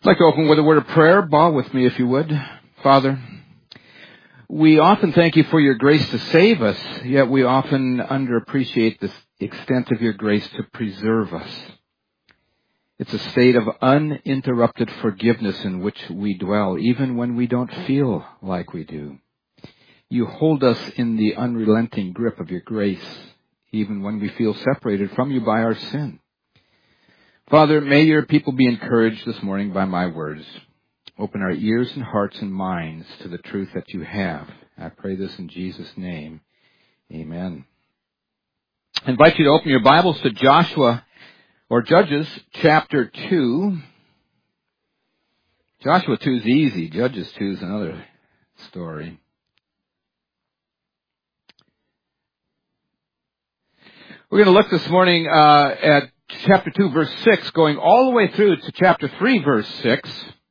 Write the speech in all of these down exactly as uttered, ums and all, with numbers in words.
I'd like to open with a word of prayer. Bow with me if you would. Father, we often thank you for your grace to save us, yet we often underappreciate the extent of your grace to preserve us. It's a state of uninterrupted forgiveness in which we dwell, even when we don't feel like we do. You hold us in the unrelenting grip of your grace, even when we feel separated from you by our sin. Father, may your people be encouraged this morning by my words. Open our ears and hearts and minds to the truth that you have. I pray this in Jesus' name. Amen. I invite you to open your Bibles to Joshua or Judges chapter two. Joshua two is easy. Judges two is another story. We're going to look this morning uh, at chapter two, verse six, going all the way through to chapter three, verse six.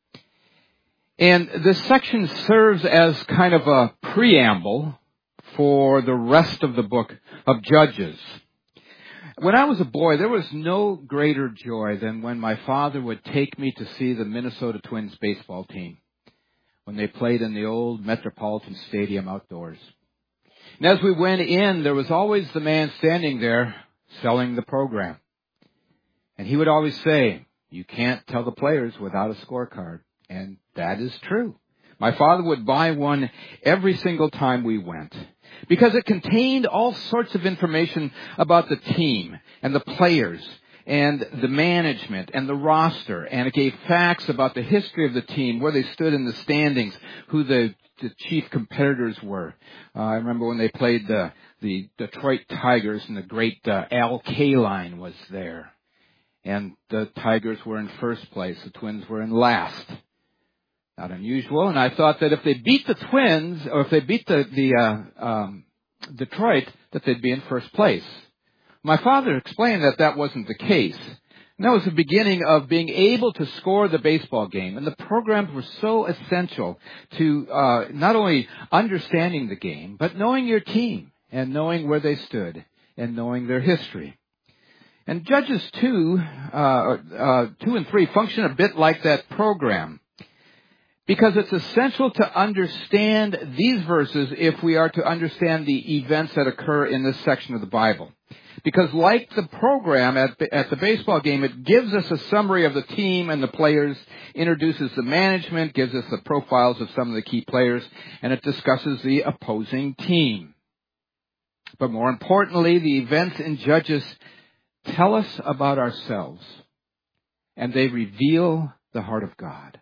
And this section serves as kind of a preamble for the rest of the book of Judges. When I was a boy, there was no greater joy than when my father would take me to see the Minnesota Twins baseball team when they played in the old Metropolitan Stadium outdoors. And as we went in, there was always the man standing there selling the program. And he would always say, you can't tell the players without a scorecard. And that is true. My father would buy one every single time we went because it contained all sorts of information about the team and the players and the management and the roster. And it gave facts about the history of the team, where they stood in the standings, who the, the chief competitors were. Uh, I remember when they played the, the Detroit Tigers and the great uh, Al Kaline was there. And the Tigers were in first place. The Twins were in last. Not unusual. And I thought that if they beat the Twins, or if they beat the, the uh, um, Detroit, that they'd be in first place. My father explained that that wasn't the case. And that was the beginning of being able to score the baseball game. And the programs were so essential to uh, not only understanding the game, but knowing your team and knowing where they stood and knowing their history. And Judges two, uh, uh, two and three function a bit like that program, because it's essential to understand these verses if we are to understand the events that occur in this section of the Bible. Because like the program at, at the baseball game, it gives us a summary of the team and the players, introduces the management, gives us the profiles of some of the key players, and it discusses the opposing team. But more importantly, the events in Judges tell us about ourselves, and they reveal the heart of God.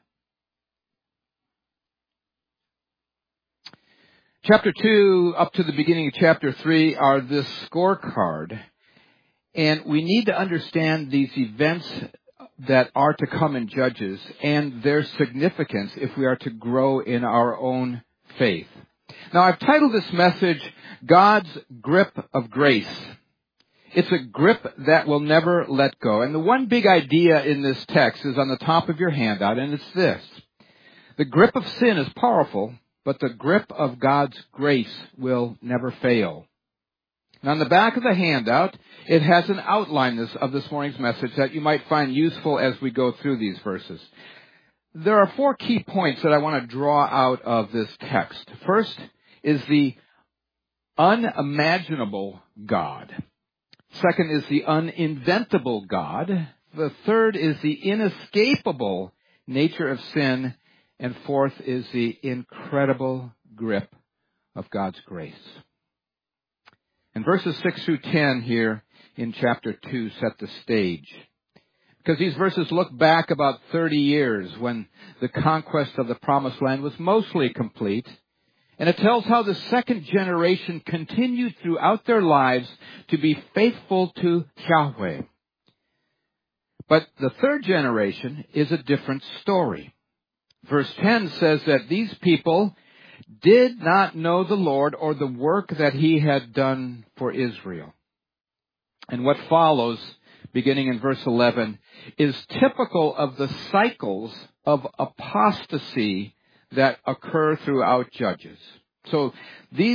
Chapter two up to the beginning of chapter three are this scorecard, and we need to understand these events that are to come in Judges and their significance if we are to grow in our own faith. Now, I've titled this message, God's Grip of Grace. It's a grip that will never let go. And the one big idea in this text is on the top of your handout, and it's this. The grip of sin is powerful, but the grip of God's grace will never fail. And on the back of the handout, it has an outline of this morning's message that you might find useful as we go through these verses. There are four key points that I want to draw out of this text. First is the unimaginable God. Second is the uninventable God. The third is the inescapable nature of sin. And fourth is the incredible grip of God's grace. And verses six through ten here in chapter two set the stage. Because these verses look back about thirty years when the conquest of the Promised Land was mostly complete. And it tells how the second generation continued throughout their lives to be faithful to Yahweh. But the third generation is a different story. Verse ten says that these people did not know the Lord or the work that he had done for Israel. And what follows, beginning in verse eleven, is typical of the cycles of apostasy that occur throughout Judges. So these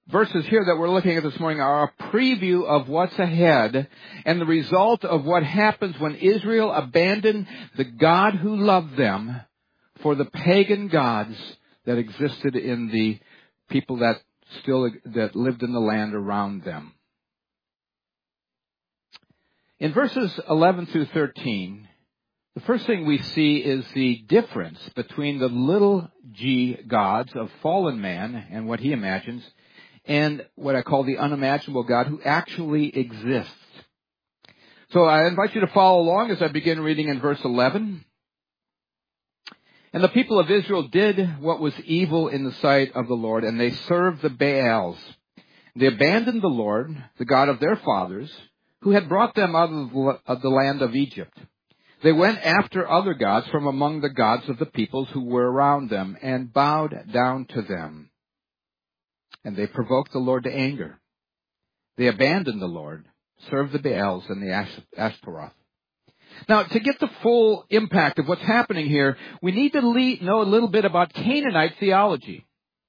verses here that we're looking at this morning are a preview of what's ahead and the result of what happens when Israel abandoned the God who loved them for the pagan gods that existed in the people that still that lived in the land around them. In verses eleven through thirteen, the first thing we see is the difference between the little g gods of fallen man and what he imagines, and what I call the unimaginable God who actually exists. So I invite you to follow along as I begin reading in verse eleven. And the people of Israel did what was evil in the sight of the Lord, and they served the Baals. They abandoned the Lord, the God of their fathers, who had brought them out of the land of Egypt. They went after other gods from among the gods of the peoples who were around them, and bowed down to them. And they provoked the Lord to anger. They abandoned the Lord, served the Baals and the Ashtaroth. Now, to get the full impact of what's happening here, we need to know a little bit about Canaanite theology.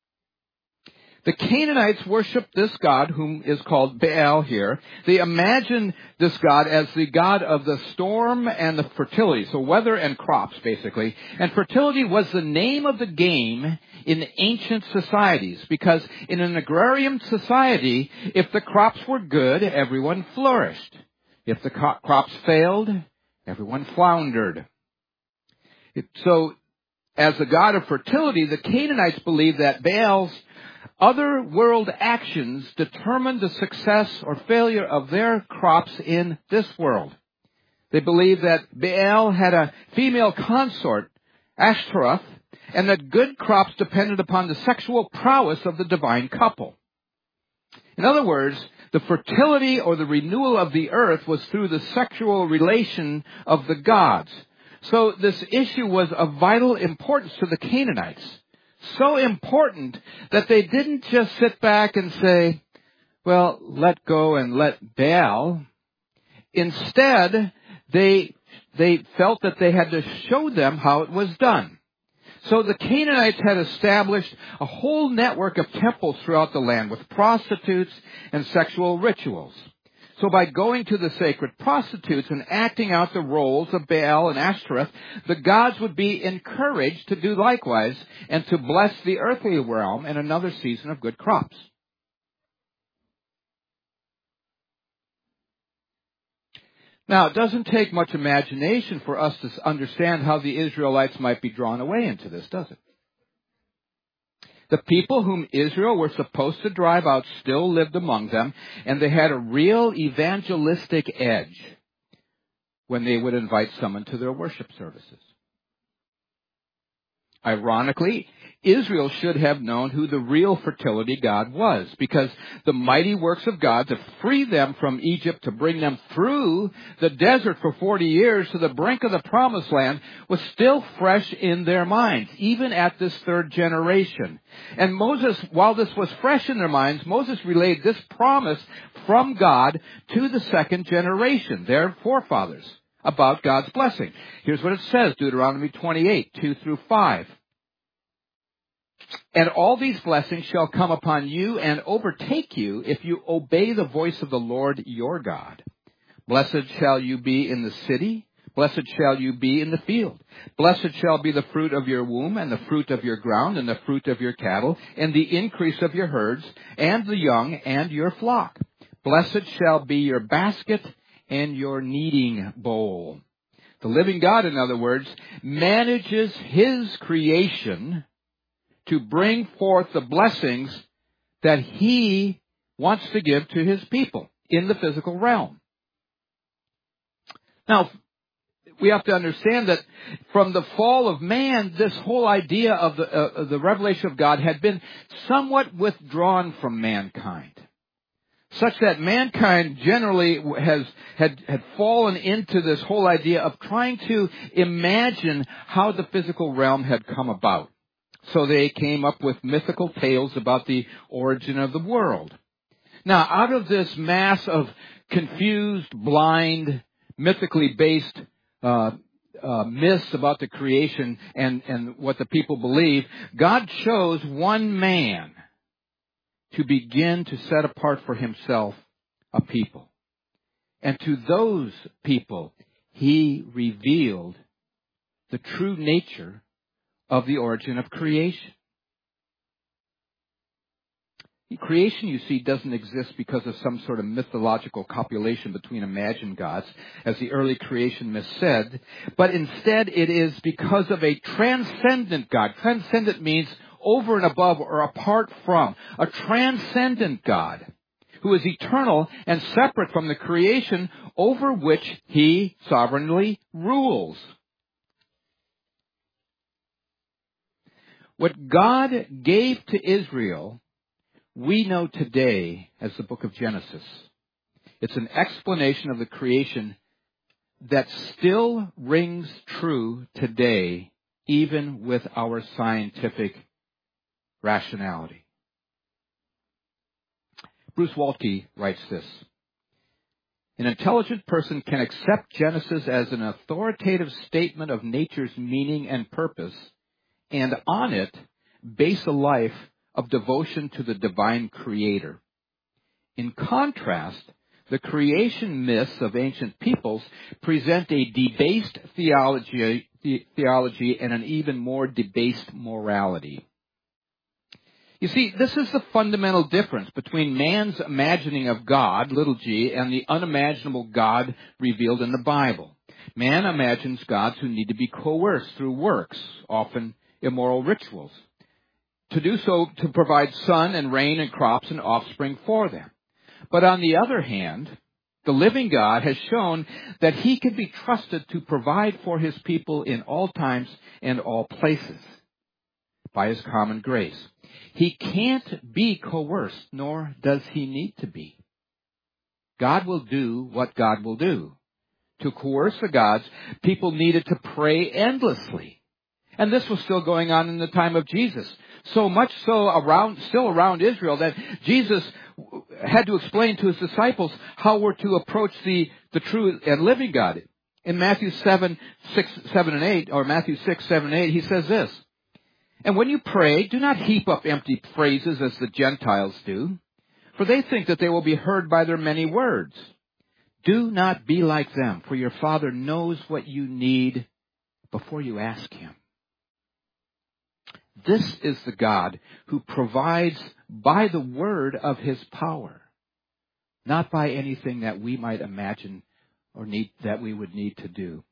The Canaanites worshiped this god, whom is called Baal here. They imagined this god as the god of the storm and the fertility, so weather and crops, basically. And fertility was the name of the game in ancient societies, because in an agrarian society, if the crops were good, everyone flourished. If the crops failed, everyone floundered. So, as the god of fertility, the Canaanites believed that Baal's other world actions determined the success or failure of their crops in this world. They believed that Baal had a female consort, Ashtaroth, and that good crops depended upon the sexual prowess of the divine couple. In other words, the fertility or the renewal of the earth was through the sexual relation of the gods. So this issue was of vital importance to the Canaanites. So important that they didn't just sit back and say, well, let go and let Baal. Instead, they, they felt that they had to show them how it was done. So the Canaanites had established a whole network of temples throughout the land with prostitutes and sexual rituals. So by going to the sacred prostitutes and acting out the roles of Baal and Ashtoreth, the gods would be encouraged to do likewise and to bless the earthly realm in another season of good crops. Now, it doesn't take much imagination for us to understand how the Israelites might be drawn away into this, does it? The people whom Israel were supposed to drive out still lived among them, and they had a real evangelistic edge when they would invite someone to their worship services. Ironically, Israel should have known who the real fertility God was, because the mighty works of God to free them from Egypt, to bring them through the desert for forty years to the brink of the promised land, was still fresh in their minds, even at this third generation. And Moses, while this was fresh in their minds, Moses relayed this promise from God to the second generation, their forefathers, about God's blessing. Here's what it says, Deuteronomy twenty-eight, two through five. And all these blessings shall come upon you and overtake you if you obey the voice of the Lord your God. Blessed shall you be in the city. Blessed shall you be in the field. Blessed shall be the fruit of your womb, and the fruit of your ground, and the fruit of your cattle, and the increase of your herds, and the young, and your flock. Blessed shall be your basket and your kneading bowl. The living God, in other words, manages His creation to bring forth the blessings that He wants to give to His people in the physical realm. Now, we have to understand that from the fall of man, this whole idea of the, uh, the revelation of God had been somewhat withdrawn from mankind, such that mankind generally has had, had fallen into this whole idea of trying to imagine how the physical realm had come about. So they came up with mythical tales about the origin of the world. Now, out of this mass of confused, blind, mythically based uh, uh, myths about the creation and, and what the people believe, God chose one man to begin to set apart for himself a people. And to those people, he revealed the true nature of the origin of creation. Creation, you see, doesn't exist because of some sort of mythological copulation between imagined gods, as the early creation myth said, but instead it is because of a transcendent God. Transcendent means over and above or apart from. A transcendent God who is eternal and separate from the creation over which he sovereignly rules. What God gave to Israel, we know today as the book of Genesis. It's an explanation of the creation that still rings true today, even with our scientific rationality. Bruce Waltke writes this: an intelligent person can accept Genesis as an authoritative statement of nature's meaning and purpose, and on it base a life of devotion to the divine creator. In contrast, the creation myths of ancient peoples present a debased theology, theology and an even more debased morality. You see, this is the fundamental difference between man's imagining of God, little g, and the unimaginable God revealed in the Bible. Man imagines gods who need to be coerced through works, often immoral rituals, to do so to provide sun and rain and crops and offspring for them. But on the other hand, the living God has shown that he can be trusted to provide for his people in all times and all places by his common grace. He can't be coerced, nor does he need to be. God will do what God will do. To coerce the gods, people needed to pray endlessly. And this was still going on in the time of Jesus. So much so around, still around Israel, that Jesus had to explain to his disciples how we're to approach the, the true and living God. In Matthew seven, six, seven, and eight, or Matthew six, seven, and eight, he says this: and when you pray, do not heap up empty phrases as the Gentiles do, for they think that they will be heard by their many words. Do not be like them, for your Father knows what you need before you ask him. This is the God who provides by the word of his power, not by anything that we might imagine or need, that we would need to do.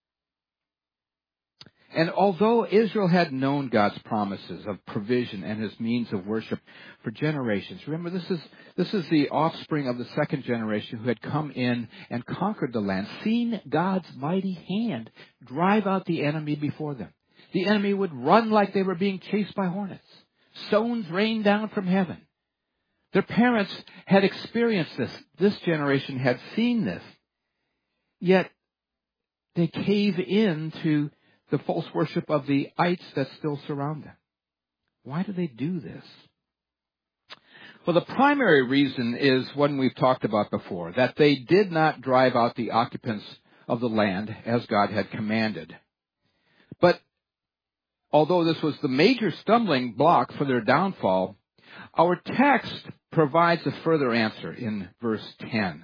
And although Israel had known God's promises of provision and his means of worship for generations, remember this is, this is the offspring of the second generation who had come in and conquered the land, seen God's mighty hand drive out the enemy before them. The enemy would run like they were being chased by hornets. Stones rained down from heaven. Their parents had experienced this. This generation had seen this. Yet they cave in to the false worship of the ites that still surround them. Why do they do this? Well, the primary reason is one we've talked about before, that they did not drive out the occupants of the land as God had commanded. But although this was the major stumbling block for their downfall, our text provides a further answer in verse ten.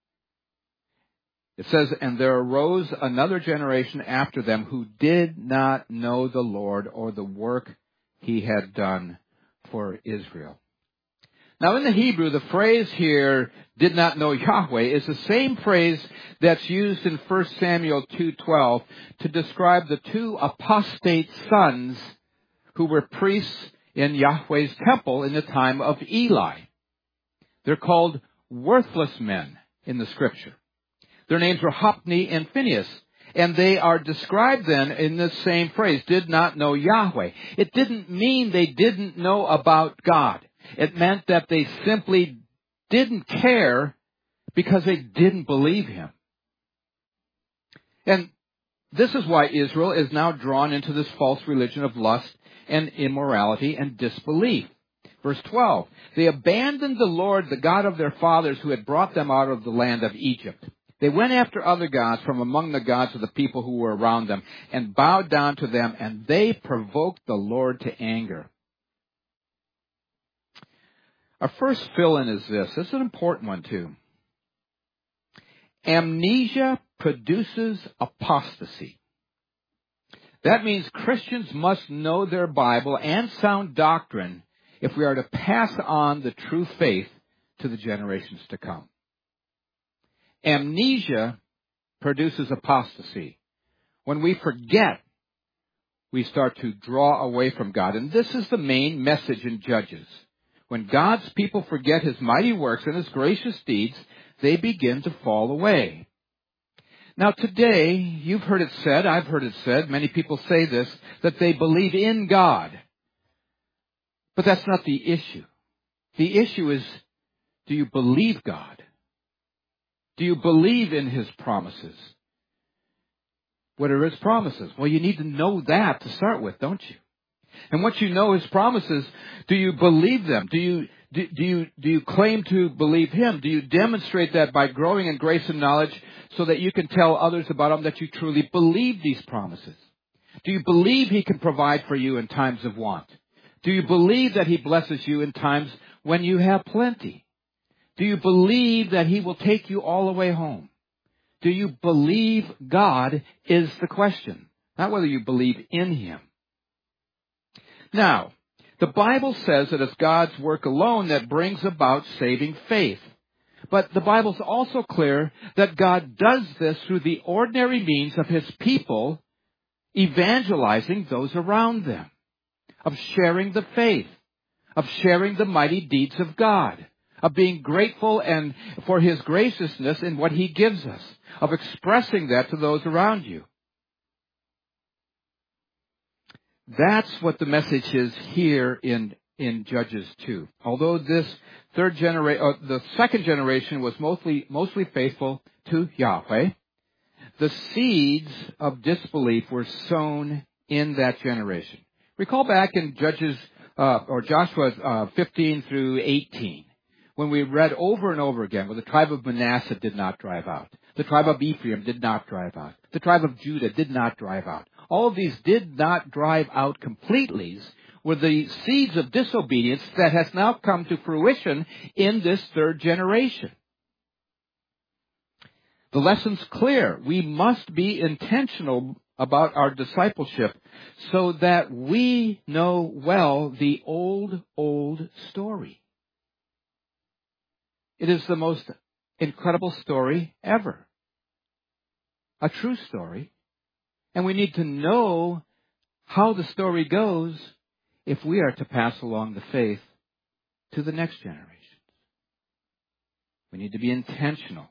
It says, and there arose another generation after them who did not know the Lord or the work he had done for Israel. Now in the Hebrew, the phrase here, did not know Yahweh, is the same phrase that's used in First Samuel two twelve to describe the two apostate sons who were priests in Yahweh's temple in the time of Eli. They're called worthless men in the scripture. Their names were Hophni and Phinehas, and they are described then in this same phrase, did not know Yahweh. It didn't mean they didn't know about God. It meant that they simply didn't care because they didn't believe him. And this is why Israel is now drawn into this false religion of lust and immorality and disbelief. Verse twelve, they abandoned the Lord, the God of their fathers, who had brought them out of the land of Egypt. They went after other gods from among the gods of the people who were around them and bowed down to them, and they provoked the Lord to anger. Our first fill-in is this. This is an important one, too. Amnesia produces apostasy. That means Christians must know their Bible and sound doctrine if we are to pass on the true faith to the generations to come. Amnesia produces apostasy. When we forget, we start to draw away from God. And this is the main message in Judges. When God's people forget His mighty works and His gracious deeds, they begin to fall away. Now today, you've heard it said, I've heard it said, many people say this, that they believe in God. But that's not the issue. The issue is, do you believe God? Do you believe in His promises? What are His promises? Well, you need to know that to start with, don't you? And once you know His promises, do you believe them? Do you do, do you do you claim to believe Him? Do you demonstrate that by growing in grace and knowledge so that you can tell others about Him that you truly believe these promises? Do you believe He can provide for you in times of want? Do you believe that He blesses you in times when you have plenty? Do you believe that He will take you all the way home? Do you believe God is the question, not whether you believe in Him. Now, the Bible says that it's God's work alone that brings about saving faith. But the Bible's also clear that God does this through the ordinary means of His people evangelizing those around them, of sharing the faith, of sharing the mighty deeds of God, of being grateful and for His graciousness in what He gives us, of expressing that to those around you. That's what the message is here in, in Judges two. Although this third generation, uh, the second generation was mostly, mostly faithful to Yahweh, the seeds of disbelief were sown in that generation. Recall back in Judges, uh, or Joshua uh, fifteen through eighteen, when we read over and over again where the tribe of Manasseh did not drive out. The tribe of Ephraim did not drive out. The tribe of Judah did not drive out. All of these did not drive out completely were the seeds of disobedience that has now come to fruition in this third generation. The lesson's clear. We must be intentional about our discipleship so that we know well the old, old story. It is the most incredible story ever. A true story. And we need to know how the story goes if we are to pass along the faith to the next generation. We need to be intentional.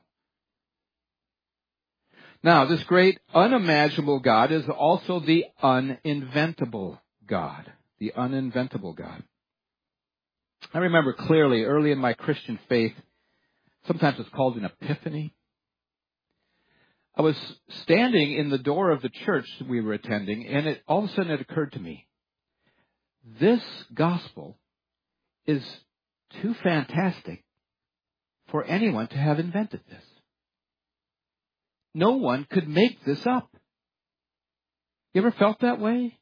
Now, this great unimaginable God is also the uninventable God. The uninventable God. I remember clearly early in my Christian faith, sometimes it's called an epiphany. I was standing in the door of the church that we were attending, and it, all of a sudden it occurred to me, this gospel is too fantastic for anyone to have invented this. No one could make this up. You ever felt that way?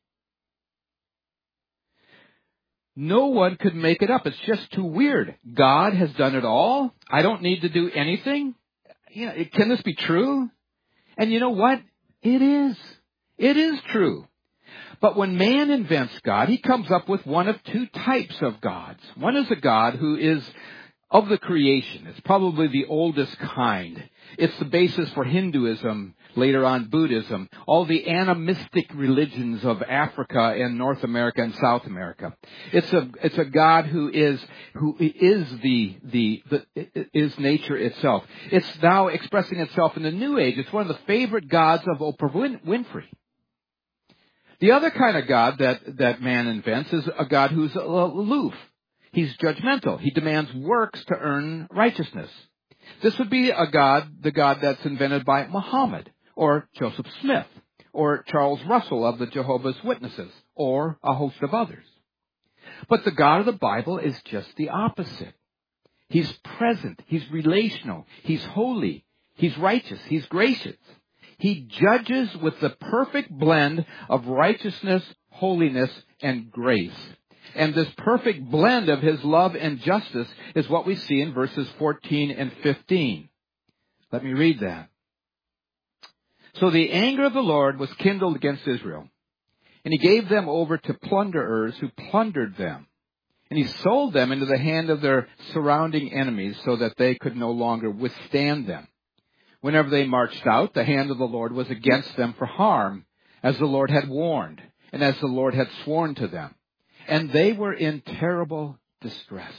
No one could make it up. It's just too weird. God has done it all. I don't need to do anything. You know, can this be true? And you know what? It is. It is true. But when man invents God, he comes up with one of two types of gods. One is a God who is of the creation. It's probably the oldest kind. It's the basis for Hinduism, later on Buddhism, all the animistic religions of Africa and North America and South America. It's a it's a God who is who is the the, the is nature itself. It's now expressing itself in the New Age. It's one of the favorite gods of Oprah Win- Winfrey. The other kind of God that that man invents is a God who's aloof. He's judgmental. He demands works to earn righteousness. This would be a God, the God that's invented by Muhammad, or Joseph Smith, or Charles Russell of the Jehovah's Witnesses, or a host of others. But the God of the Bible is just the opposite. He's present. He's relational. He's holy. He's righteous. He's gracious. He judges with the perfect blend of righteousness, holiness, and grace. And this perfect blend of his love and justice is what we see in verses fourteen and fifteen. Let me read that. So the anger of the Lord was kindled against Israel, and he gave them over to plunderers who plundered them. And he sold them into the hand of their surrounding enemies so that they could no longer withstand them. Whenever they marched out, the hand of the Lord was against them for harm, as the Lord had warned, and as the Lord had sworn to them. And they were in terrible distress.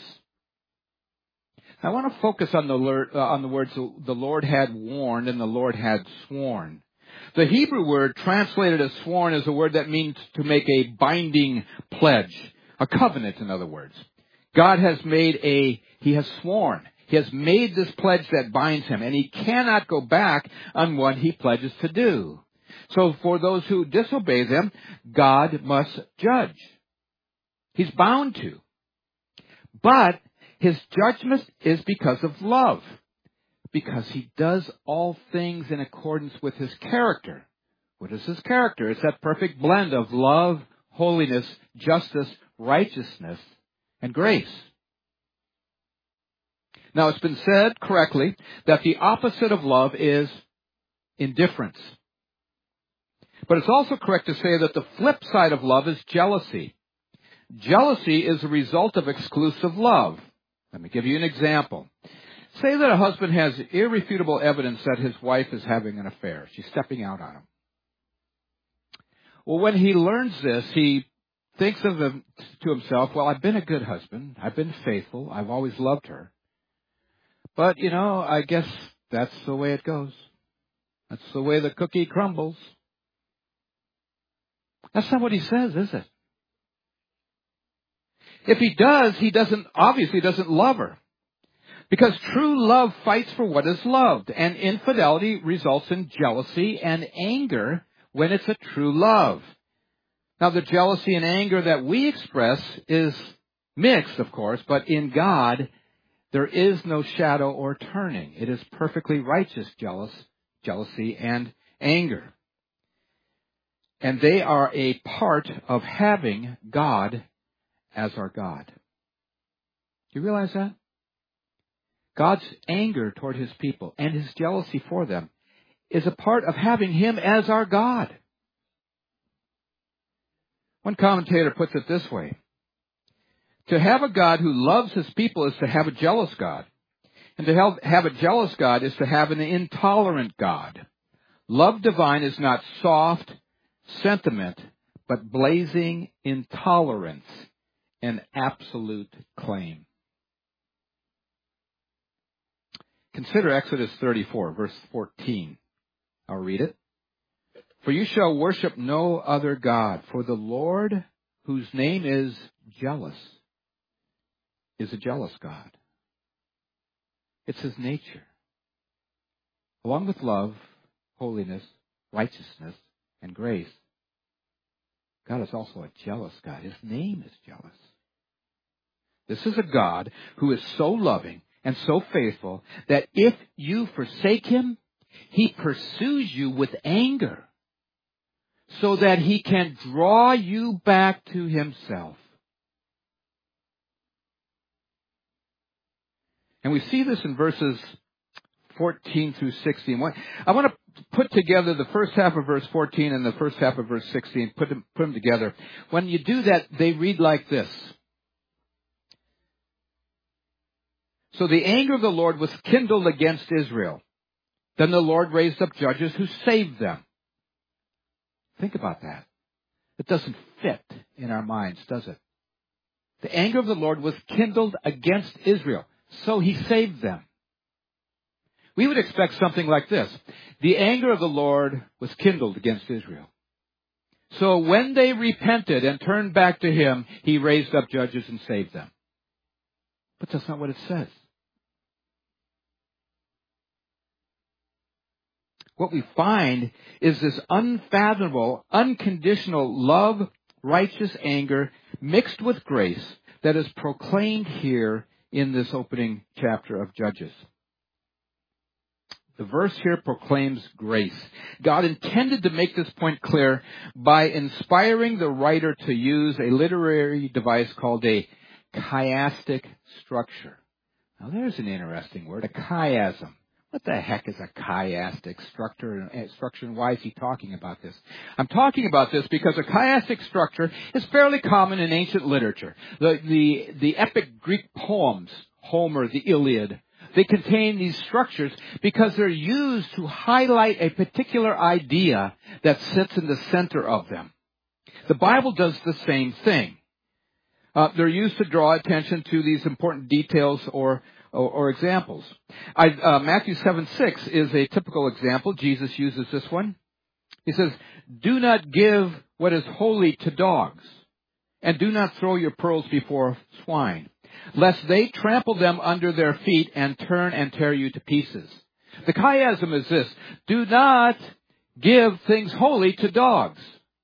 I want to focus on the, uh, on the words the Lord had warned and the Lord had sworn. The Hebrew word translated as sworn is a word that means to make a binding pledge, a covenant, in other words. God has made a, he has sworn. He has made this pledge that binds him, and he cannot go back on what he pledges to do. So for those who disobey them, God must judge. He's bound to. But his judgment is because of love, because he does all things in accordance with his character. What is his character? It's that perfect blend of love, holiness, justice, righteousness, and grace. Now, it's been said correctly that the opposite of love is indifference. But it's also correct to say that the flip side of love is jealousy. Jealousy is a result of exclusive love. Let me give you an example. Say that a husband has irrefutable evidence that his wife is having an affair. She's stepping out on him. Well, when he learns this, he thinks of him to himself, well, I've been a good husband. I've been faithful. I've always loved her. But, you know, I guess that's the way it goes. That's the way the cookie crumbles. That's not what he says, is it? If he does, he doesn't, obviously doesn't love her. Because true love fights for what is loved, and infidelity results in jealousy and anger when it's a true love. Now, the jealousy and anger that we express is mixed, of course, but in God, there is no shadow or turning. It is perfectly righteous jealous, jealousy and anger. And they are a part of having God as our God. Do you realize that? God's anger toward his people and his jealousy for them is a part of having him as our God. One commentator puts it this way. To have a God who loves his people is to have a jealous God. And to have, have a jealous God is to have an intolerant God. Love divine is not soft sentiment, but blazing intolerance, an absolute claim. Consider Exodus thirty-four, verse fourteen. I'll read it. For you shall worship no other God, for the Lord, whose name is jealous, is a jealous God. It's his nature. Along with love, holiness, righteousness, and grace, God is also a jealous God. His name is jealous. This is a God who is so loving and so faithful that if you forsake him, he pursues you with anger so that he can draw you back to himself. And we see this in verses fourteen through sixteen. I want to put together the first half of verse fourteen and the first half of verse sixteen, put them, put them together. When you do that, they read like this. So the anger of the Lord was kindled against Israel. Then the Lord raised up judges who saved them. Think about that. It doesn't fit in our minds, does it? The anger of the Lord was kindled against Israel, so he saved them. We would expect something like this. The anger of the Lord was kindled against Israel. So when they repented and turned back to him, he raised up judges and saved them. But that's not what it says. What we find is this unfathomable, unconditional love, righteous anger mixed with grace that is proclaimed here in this opening chapter of Judges. The verse here proclaims grace. God intended to make this point clear by inspiring the writer to use a literary device called a chiastic structure. Now there's an interesting word, a chiasm. What the heck is a chiastic structure, structure and why is he talking about this? I'm talking about this because a chiastic structure is fairly common in ancient literature. The, the, the epic Greek poems, Homer, the Iliad, they contain these structures because they're used to highlight a particular idea that sits in the center of them. The Bible does the same thing. Uh, they're used to draw attention to these important details or or, or examples. I, uh, Matthew seven six is a typical example. Jesus uses this one. He says, "Do not give what is holy to dogs, and do not throw your pearls before swine, lest they trample them under their feet and turn and tear you to pieces." The chiasm is this: do not give things holy to dogs.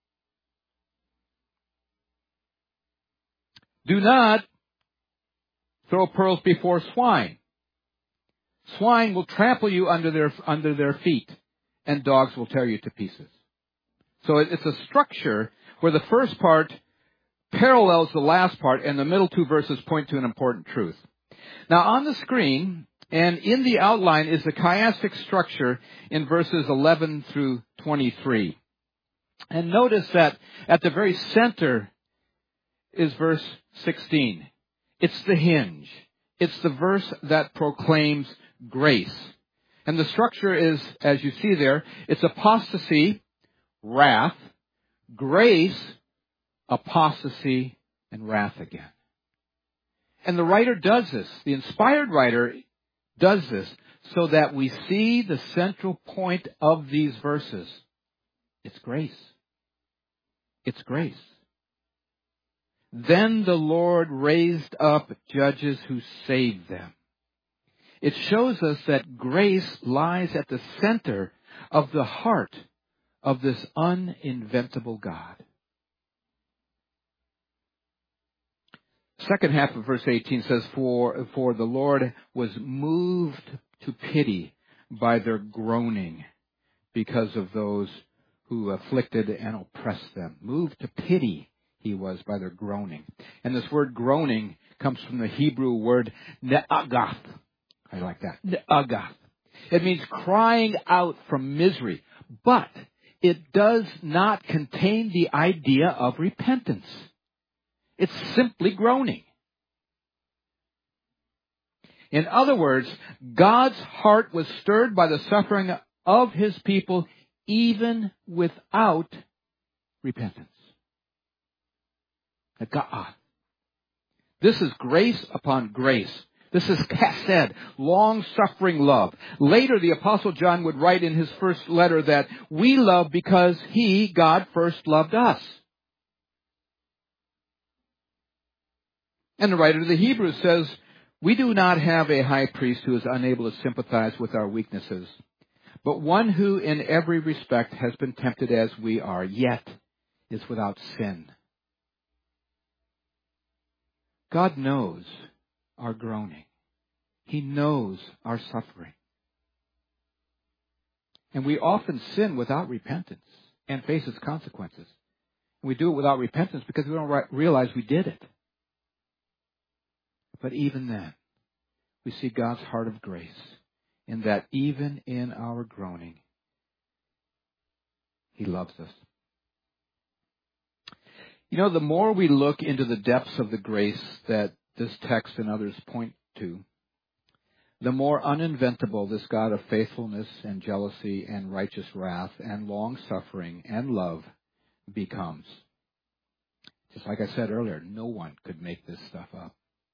Do not throw pearls before swine. Swine will trample you under their, under their feet, and dogs will tear you to pieces. So it's a structure where the first part parallels the last part, and the middle two verses point to an important truth. Now on the screen and in the outline is the chiastic structure in verses eleven through twenty-three. And notice that at the very center is verse sixteen. It's the hinge. It's the verse that proclaims grace. And the structure is, as you see there, it's apostasy, wrath, grace, apostasy, and wrath again. And the writer does this. The inspired writer does this so that we see the central point of these verses. It's grace. It's grace. Then the Lord raised up judges who saved them. It shows us that grace lies at the center of the heart of this uninventable God. Second half of verse eighteen says, For, for the Lord was moved to pity by their groaning because of those who afflicted and oppressed them. Moved to pity he was by their groaning. And this word groaning comes from the Hebrew word ne'agath. I like that. Ne'agath. It means crying out from misery. But it does not contain the idea of repentance. It's simply groaning. In other words, God's heart was stirred by the suffering of his people even without repentance. God. This is grace upon grace. This is chesed, long-suffering love. Later, the Apostle John would write in his first letter that we love because he, God, first loved us. And the writer of the Hebrews says, we do not have a high priest who is unable to sympathize with our weaknesses, but one who in every respect has been tempted as we are, yet is without sin. God knows our groaning. He knows our suffering. And we often sin without repentance and face its consequences. We do it without repentance because we don't realize we did it. But even then, we see God's heart of grace in that even in our groaning, he loves us. You know, the more we look into the depths of the grace that this text and others point to, the more uninventable this God of faithfulness and jealousy and righteous wrath and long-suffering and love becomes. Just like I said earlier, no one could make this stuff up.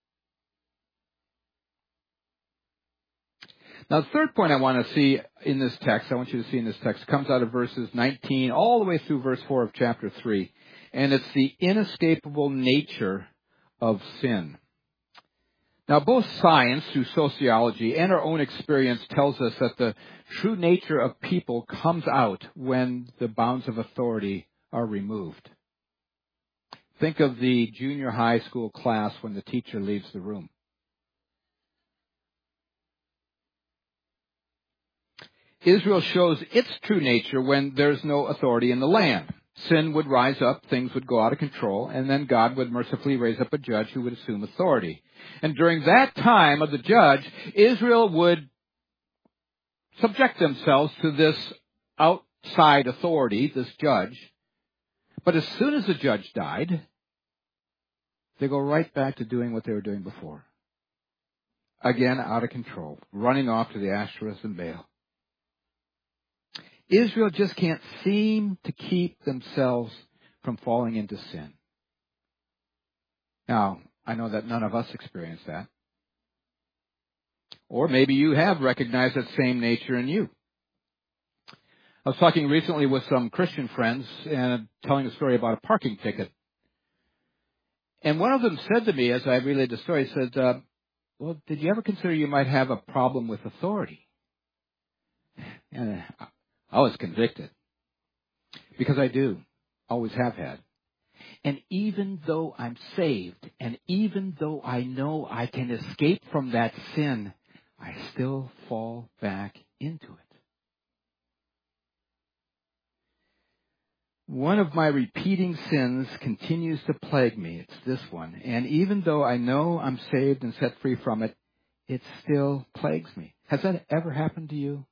Now, the third point I want to see in this text, I want you to see in this text, comes out of verses nineteen all the way through verse four of chapter three. And it's the inescapable nature of sin. Now, both science through sociology and our own experience tells us that the true nature of people comes out when the bounds of authority are removed. Think of the junior high school class when the teacher leaves the room. Israel shows its true nature when there's no authority in the land. Sin would rise up, things would go out of control, and then God would mercifully raise up a judge who would assume authority. And during that time of the judge, Israel would subject themselves to this outside authority, this judge. But as soon as the judge died, they go right back to doing what they were doing before. Again, out of control, running off to the Ashtoreth and Baal. Israel just can't seem to keep themselves from falling into sin. Now, I know that none of us experience that. Or maybe you have recognized that same nature in you. I was talking recently with some Christian friends and telling a story about a parking ticket. And one of them said to me, as I relayed the story, said, uh, well, did you ever consider you might have a problem with authority? And I was convicted. Because I do. Always have had. And even though I'm saved, and even though I know I can escape from that sin, I still fall back into it. One of my repeating sins continues to plague me. It's this one. And even though I know I'm saved and set free from it, it still plagues me. Has that ever happened to you?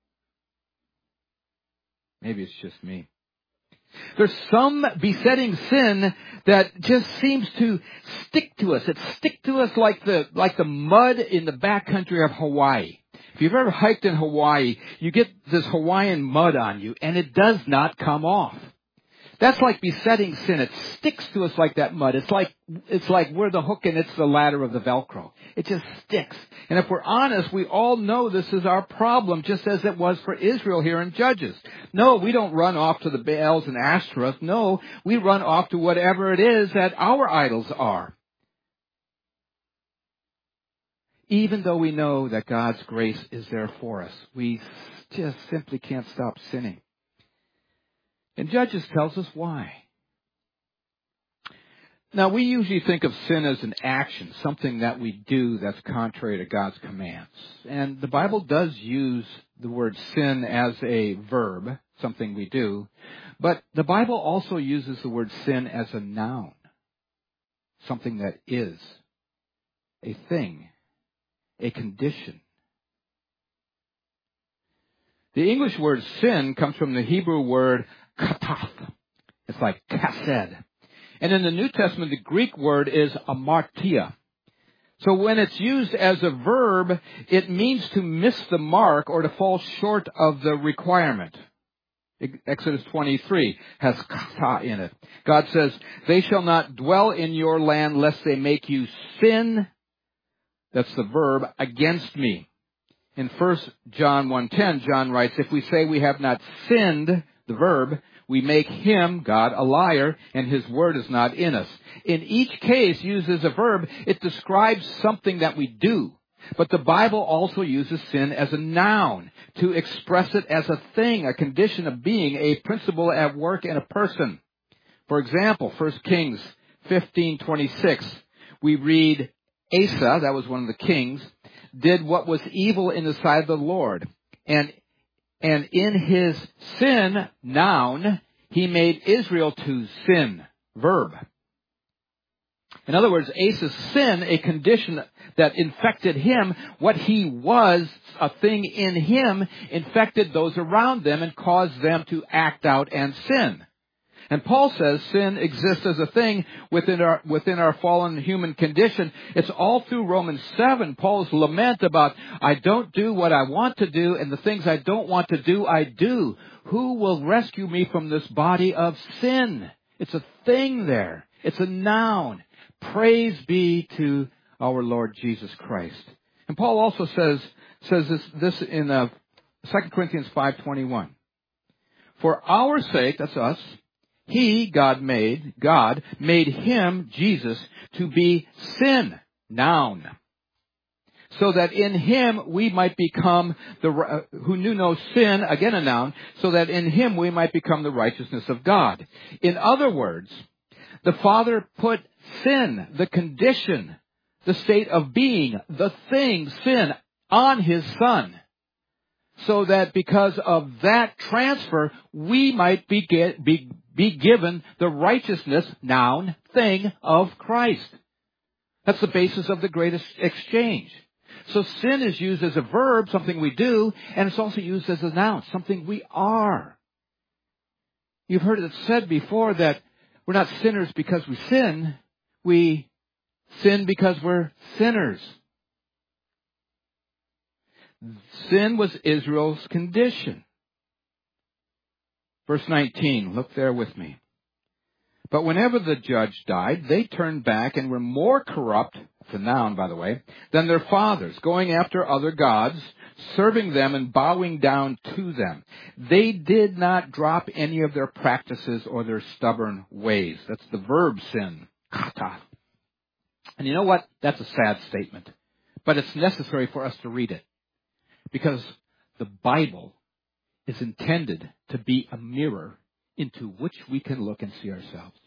Maybe it's just me. There's some besetting sin that just seems to stick to us. It sticks to us like the like the mud in the backcountry of Hawaii. If you've ever hiked in Hawaii, you get this Hawaiian mud on you, and it does not come off. That's like besetting sin. It sticks to us like that mud. It's like it's like we're the hook and it's the ladder of the Velcro. It just sticks. And if we're honest, we all know this is our problem, just as it was for Israel here in Judges. No, we don't run off to the Baals and Ashtoreth. No, we run off to whatever it is that our idols are. Even though we know that God's grace is there for us, we just simply can't stop sinning. And Judges tells us why. Now, we usually think of sin as an action, something that we do that's contrary to God's commands. And the Bible does use the word sin as a verb, something we do. But the Bible also uses the word sin as a noun, something that is, a thing, a condition. The English word sin comes from the Hebrew word katath. It's like kased. And in the New Testament, the Greek word is amartia. So when it's used as a verb, it means to miss the mark or to fall short of the requirement. Exodus twenty-three has kata in it. God says, they shall not dwell in your land lest they make you sin. That's the verb, against me. In First John one ten, John writes, if we say we have not sinned, the verb, we make him, God, a liar, and his word is not in us. In each case used as a verb, it describes something that we do. But the Bible also uses sin as a noun to express it as a thing, a condition of being, a principle at work in a person. For example, First Kings fifteen twenty-six, we read, Asa, that was one of the kings, did what was evil in the sight of the Lord. And And in his sin, noun, he made Israel to sin, verb. In other words, Asa's sin, a condition that infected him, what he was, a thing in him, infected those around them and caused them to act out and sin. And Paul says sin exists as a thing within our, within our fallen human condition. It's all through Romans seven, Paul's lament about, I don't do what I want to do, and the things I don't want to do, I do. Who will rescue me from this body of sin? It's a thing there. It's a noun. Praise be to our Lord Jesus Christ. And Paul also says, says this, this in uh, Second Corinthians five twenty-one. For our sake, that's us, He, God made, God made him, Jesus, to be sin, noun, so that in him we might become the, uh, who knew no sin, again a noun, so that in him we might become the righteousness of God. In other words, the Father put sin, the condition, the state of being, the thing, sin, on his Son, so that because of that transfer, we might be, get, be, be given the righteousness, noun, thing of Christ. That's the basis of the greatest exchange. So sin is used as a verb, something we do, and it's also used as a noun, something we are. You've heard it said before that we're not sinners because we sin. We sin because we're sinners. Sin was Israel's condition. Verse nineteen, look there with me. But whenever the judge died, they turned back and were more corrupt, that's a noun, by the way, than their fathers, going after other gods, serving them and bowing down to them. They did not drop any of their practices or their stubborn ways. That's the verb sin. Kata. And you know what? That's a sad statement. But it's necessary for us to read it. Because the Bible is intended to be a mirror into which we can look and see ourselves.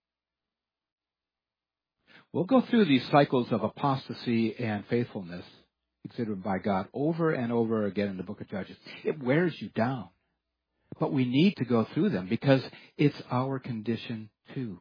We'll go through these cycles of apostasy and faithfulness exhibited by God over and over again in the book of Judges. It wears you down. But we need to go through them because it's our condition too.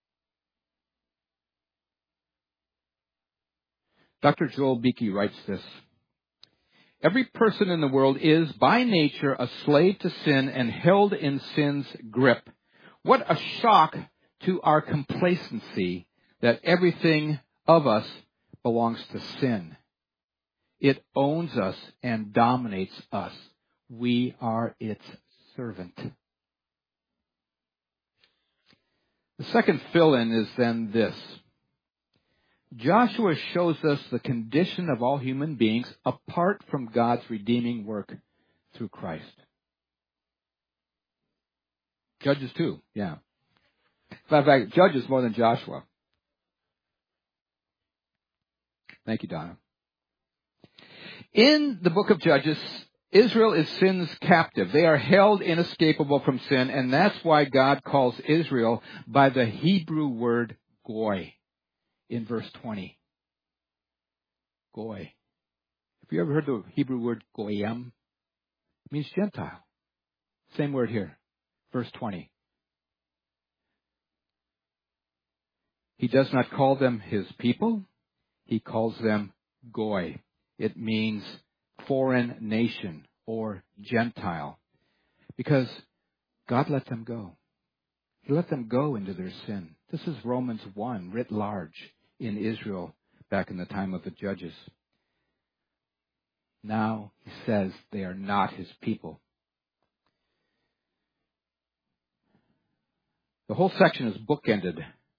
Doctor Joel Beeke writes this. Every person in the world is, by nature, a slave to sin and held in sin's grip. What a shock to our complacency that everything of us belongs to sin. It owns us and dominates us. We are its servant. The second fill-in is then this. Joshua shows us the condition of all human beings apart from God's redeeming work through Christ. Judges too, yeah. In fact, Judges more than Joshua. Thank you, Donna. In the book of Judges, Israel is sin's captive. They are held inescapable from sin, and that's why God calls Israel by the Hebrew word goy. In verse twenty. Goy. Have you ever heard the Hebrew word goyim? It means Gentile. Same word here. Verse twenty. He does not call them his people. He calls them goy. It means foreign nation or Gentile. Because God let them go. He let them go into their sin. This is Romans one writ large in Israel back in the time of the Judges. Now he says they are not his people. The whole section is bookended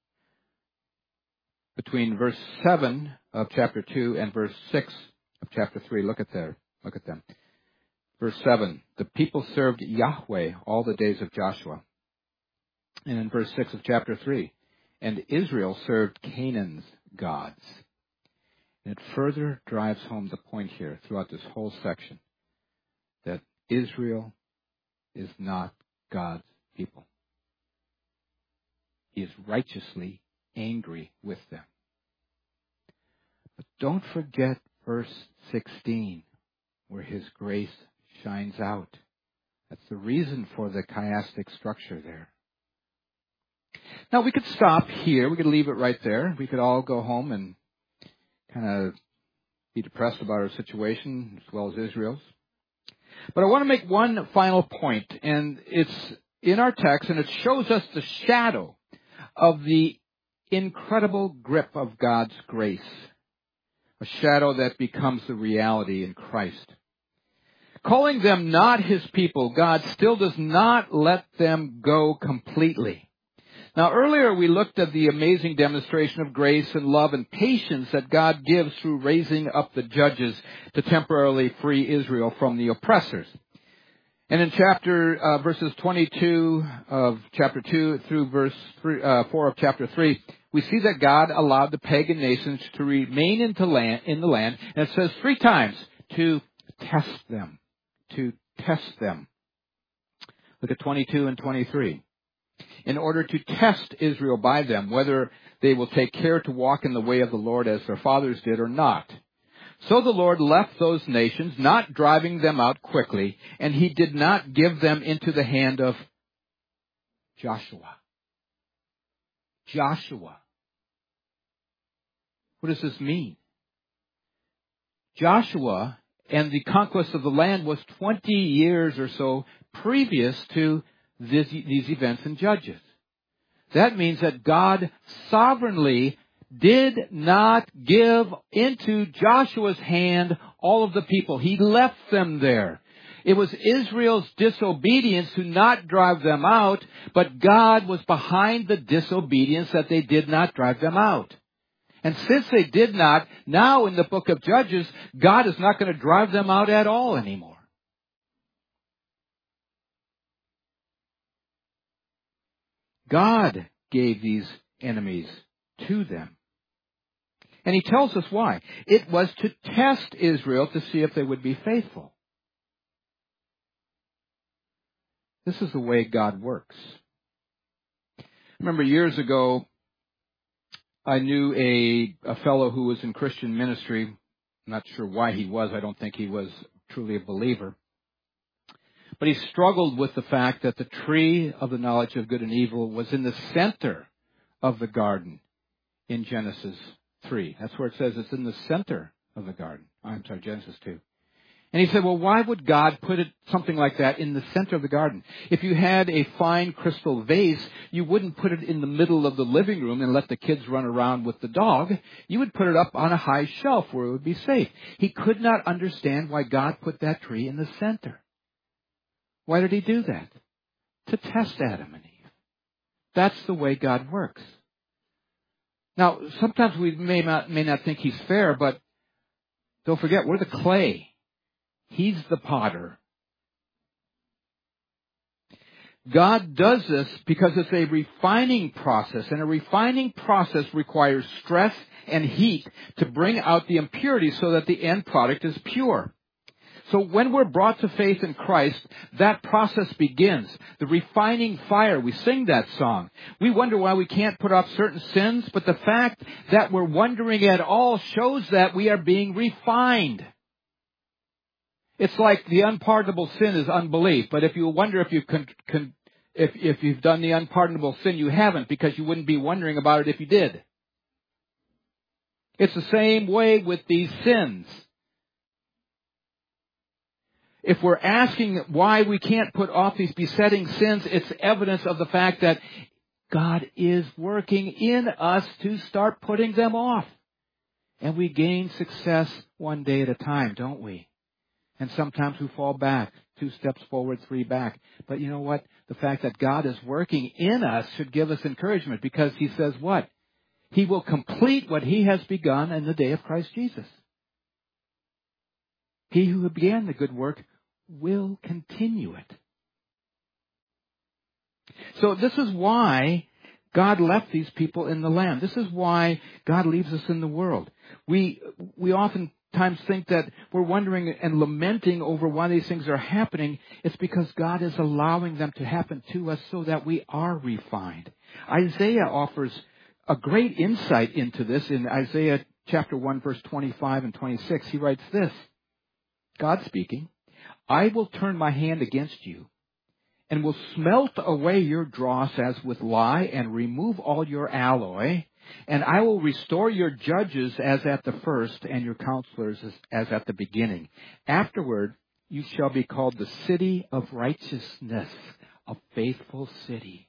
between verse seven of chapter two and verse six of chapter three. Look at there. Look at them. Verse seven, the people served Yahweh all the days of Joshua. And in verse six of chapter three, and Israel served Canaan's gods. And it further drives home the point here throughout this whole section that Israel is not God's people. He is righteously angry with them. But don't forget verse sixteen, where his grace shines out. That's the reason for the chiastic structure there. Now, we could stop here. We could leave it right there. We could all go home and kind of be depressed about our situation as well as Israel's. But I want to make one final point, and it's in our text, and it shows us the shadow of the incredible grip of God's grace, a shadow that becomes the reality in Christ. Calling them not his people, God still does not let them go completely. Now, earlier we looked at the amazing demonstration of grace and love and patience that God gives through raising up the judges to temporarily free Israel from the oppressors. And in chapter uh, verses twenty-two of chapter two through verse three, uh, four of chapter three, we see that God allowed the pagan nations to remain into land, in the land, and it says three times, to test them, to test them. Look at twenty-two and twenty-three. In order to test Israel by them, whether they will take care to walk in the way of the Lord as their fathers did or not. So the Lord left those nations, not driving them out quickly, and he did not give them into the hand of Joshua. Joshua. What does this mean? Joshua and the conquest of the land was twenty years or so previous to this, these events in Judges. That means that God sovereignly did not give into Joshua's hand all of the people. He left them there. It was Israel's disobedience to not drive them out, but God was behind the disobedience that they did not drive them out. And since they did not, now in the book of Judges, God is not going to drive them out at all anymore. God gave these enemies to them. And he tells us why. It was to test Israel to see if they would be faithful. This is the way God works. I remember years ago, I knew a, a fellow who was in Christian ministry. I'm not sure why he was. I don't think he was truly a believer. But he struggled with the fact that the tree of the knowledge of good and evil was in the center of the garden in Genesis three. That's where it says it's in the center of the garden. I'm sorry, Genesis two. And he said, well, why would God put it something like that in the center of the garden? If you had a fine crystal vase, you wouldn't put it in the middle of the living room and let the kids run around with the dog. You would put it up on a high shelf where it would be safe. He could not understand why God put that tree in the center. Why did he do that? To test Adam and Eve. That's the way God works. Now, sometimes we may not, may not think he's fair, but don't forget, we're the clay. He's the potter. God does this because it's a refining process, and a refining process requires stress and heat to bring out the impurities so that the end product is pure. So when we're brought to faith in Christ, that process begins. The refining fire, we sing that song. We wonder why we can't put off certain sins, but the fact that we're wondering at all shows that we are being refined. It's like the unpardonable sin is unbelief, but if you wonder if you've con- con- if, if you've done the unpardonable sin, you haven't, because you wouldn't be wondering about it if you did. It's the same way with these sins. If we're asking why we can't put off these besetting sins, it's evidence of the fact that God is working in us to start putting them off. And we gain success one day at a time, don't we? And sometimes we fall back, two steps forward, three back. But you know what? The fact that God is working in us should give us encouragement, because he says what? He will complete what he has begun in the day of Christ Jesus. He who began the good work will continue it. So this is why God left these people in the land. This is why God leaves us in the world. We we oftentimes think that we're wondering and lamenting over why these things are happening. It's because God is allowing them to happen to us so that we are refined. Isaiah offers a great insight into this in Isaiah chapter one, verse twenty-five and twenty-six. He writes this, God speaking, I will turn my hand against you, and will smelt away your dross as with lye, and remove all your alloy. And I will restore your judges as at the first, and your counselors as, as at the beginning. Afterward, you shall be called the city of righteousness, a faithful city.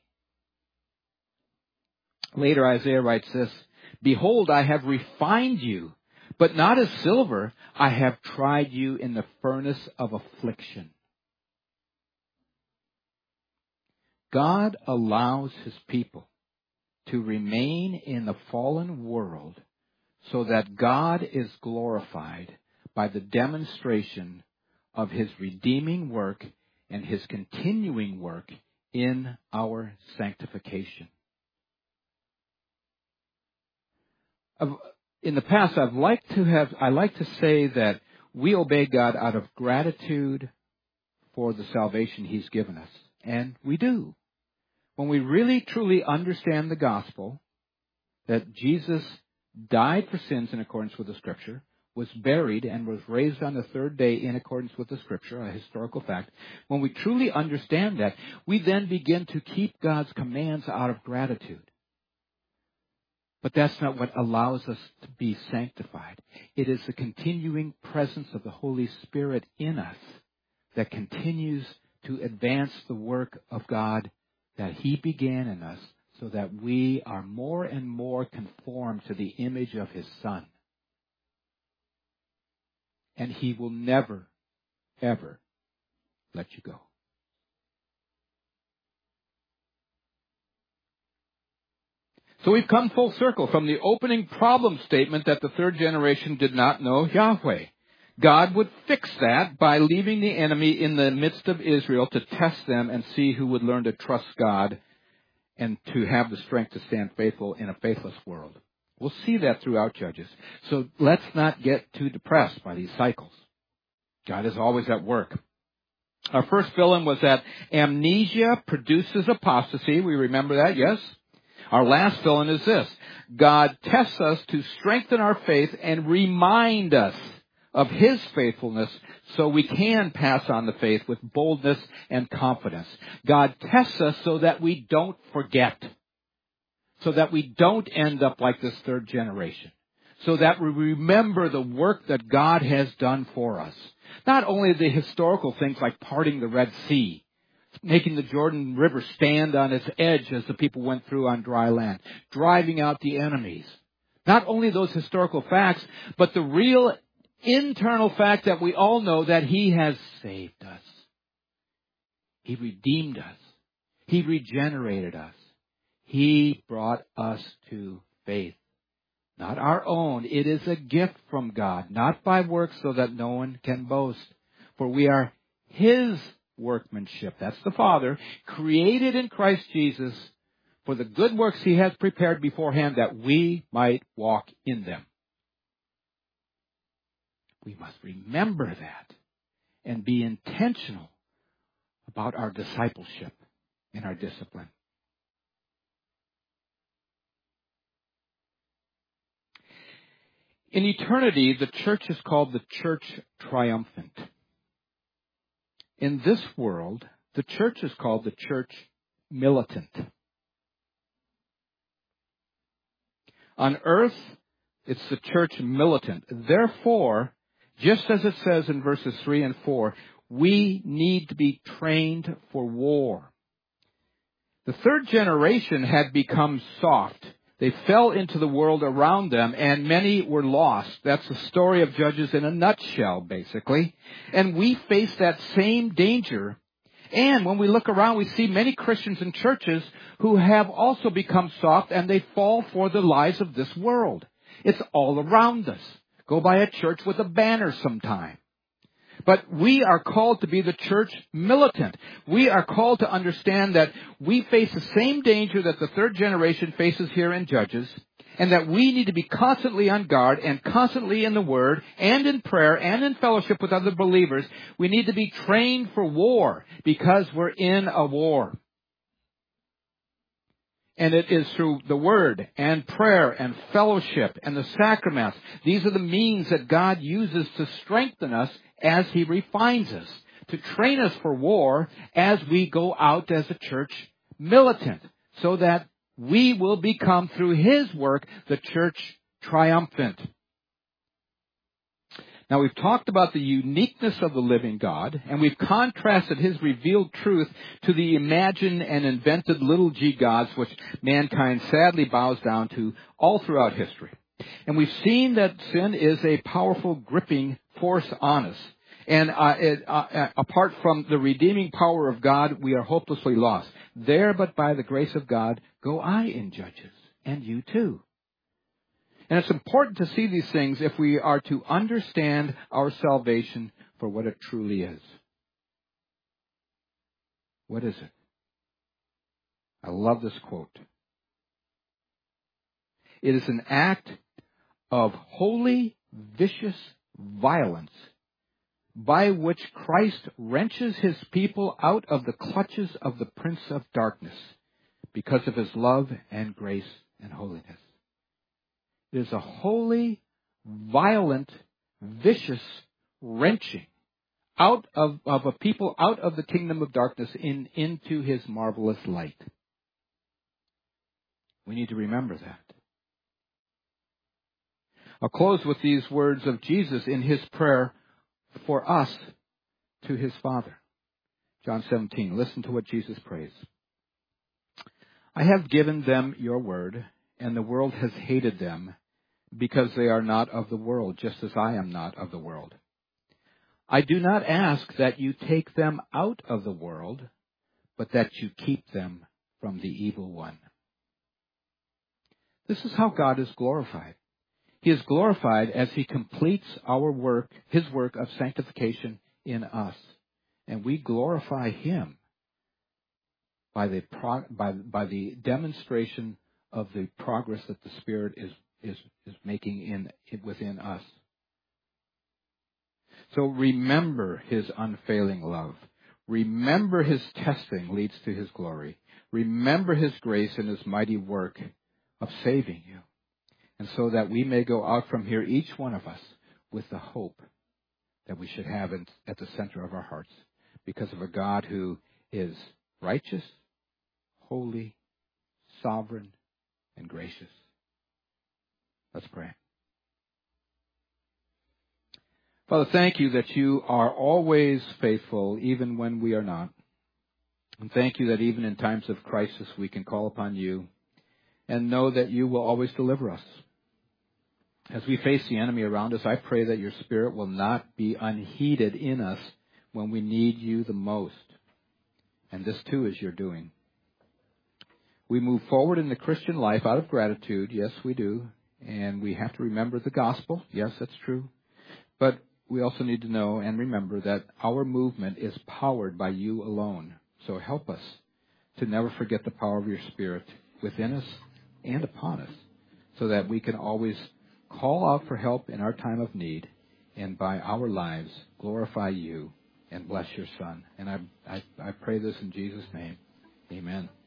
Later, Isaiah writes this, behold, I have refined you, but not as silver. I have tried you in the furnace of affliction. God allows his people to remain in the fallen world so that God is glorified by the demonstration of his redeeming work and his continuing work in our sanctification. In the past, I've liked to have, I like to say that we obey God out of gratitude for the salvation he's given us. And we do. When we really truly understand the gospel, that Jesus died for sins in accordance with the Scripture, was buried and was raised on the third day in accordance with the Scripture, a historical fact, when we truly understand that, we then begin to keep God's commands out of gratitude. But that's not what allows us to be sanctified. It is the continuing presence of the Holy Spirit in us that continues to advance the work of God that He began in us, so that we are more and more conformed to the image of His Son. And He will never, ever let you go. So we've come full circle from the opening problem statement that the third generation did not know Yahweh. God would fix that by leaving the enemy in the midst of Israel to test them and see who would learn to trust God and to have the strength to stand faithful in a faithless world. We'll see that throughout Judges. So let's not get too depressed by these cycles. God is always at work. Our first fill-in was that amnesia produces apostasy. We remember that, yes? Our last fill-in is this. God tests us to strengthen our faith and remind us of His faithfulness so we can pass on the faith with boldness and confidence. God tests us so that we don't forget, so that we don't end up like this third generation, so that we remember the work that God has done for us. Not only the historical things like parting the Red Sea, making the Jordan River stand on its edge as the people went through on dry land, driving out the enemies. Not only those historical facts, but the real internal fact that we all know that He has saved us. He redeemed us. He regenerated us. He brought us to faith. Not our own. It is a gift from God, not by works so that no one can boast. For we are His workmanship, that's the Father, created in Christ Jesus for the good works He has prepared beforehand that we might walk in them. We must remember that and be intentional about our discipleship and our discipline. In eternity, the church is called the church triumphant. In this world, the church is called the church militant. On earth, it's the church militant. Therefore, just as it says in verses three and four, we need to be trained for war. The third generation had become soft. They fell into the world around them, and many were lost. That's the story of Judges in a nutshell, basically. And we face that same danger. And when we look around, we see many Christians in churches who have also become soft, and they fall for the lies of this world. It's all around us. Go by a church with a banner sometime. But we are called to be the church militant. We are called to understand that we face the same danger that the third generation faces here in Judges, and that we need to be constantly on guard and constantly in the Word and in prayer and in fellowship with other believers. We need to be trained for war because we're in a war. And it is through the Word and prayer and fellowship and the sacraments. These are the means that God uses to strengthen us as He refines us, to train us for war as we go out as a church militant, so that we will become, through His work, the church triumphant. Now, we've talked about the uniqueness of the living God, and we've contrasted His revealed truth to the imagined and invented little g gods which mankind sadly bows down to all throughout history. And we've seen that sin is a powerful gripping force on us. And uh, it, uh, apart from the redeeming power of God, we are hopelessly lost. There, but by the grace of God, go I in Judges, and you too. And it's important to see these things if we are to understand our salvation for what it truly is. What is it? I love this quote. It is an act of holy, vicious violence by which Christ wrenches His people out of the clutches of the prince of darkness because of His love and grace and holiness. It is a holy, violent vicious wrenching out of, of a people out of the kingdom of darkness in, into his marvelous light. We need to remember that. I'll close with these words of Jesus in his prayer for us to his Father. John seventeen. Listen to what Jesus prays. I have given them your word, and the world has hated them because they are not of the world, just as I am not of the world. I do not ask that you take them out of the world, but that you keep them from the evil one. This is how God is glorified. He is glorified as he completes our work, his work of sanctification in us. And we glorify him by the pro, by, by the demonstration of the progress that the Spirit is, is, is making in within us. So remember his unfailing love. Remember his testing leads to his glory. Remember his grace and his mighty work of saving you. And so that we may go out from here, each one of us, with the hope that we should have in, at the center of our hearts, because of a God who is righteous, holy, sovereign, and gracious. Let's pray. Father, thank you that you are always faithful, even when we are not. And thank you that even in times of crisis, we can call upon you and know that you will always deliver us. As we face the enemy around us, I pray that your Spirit will not be unheeded in us when we need you the most. And this too is your doing. We move forward in the Christian life out of gratitude. Yes, we do. And we have to remember the gospel. Yes, that's true. But we also need to know and remember that our movement is powered by you alone. So help us to never forget the power of your Spirit within us and upon us, so that we can always call out for help in our time of need, and by our lives glorify you and bless your Son. And I, I, I pray this in Jesus' name. Amen.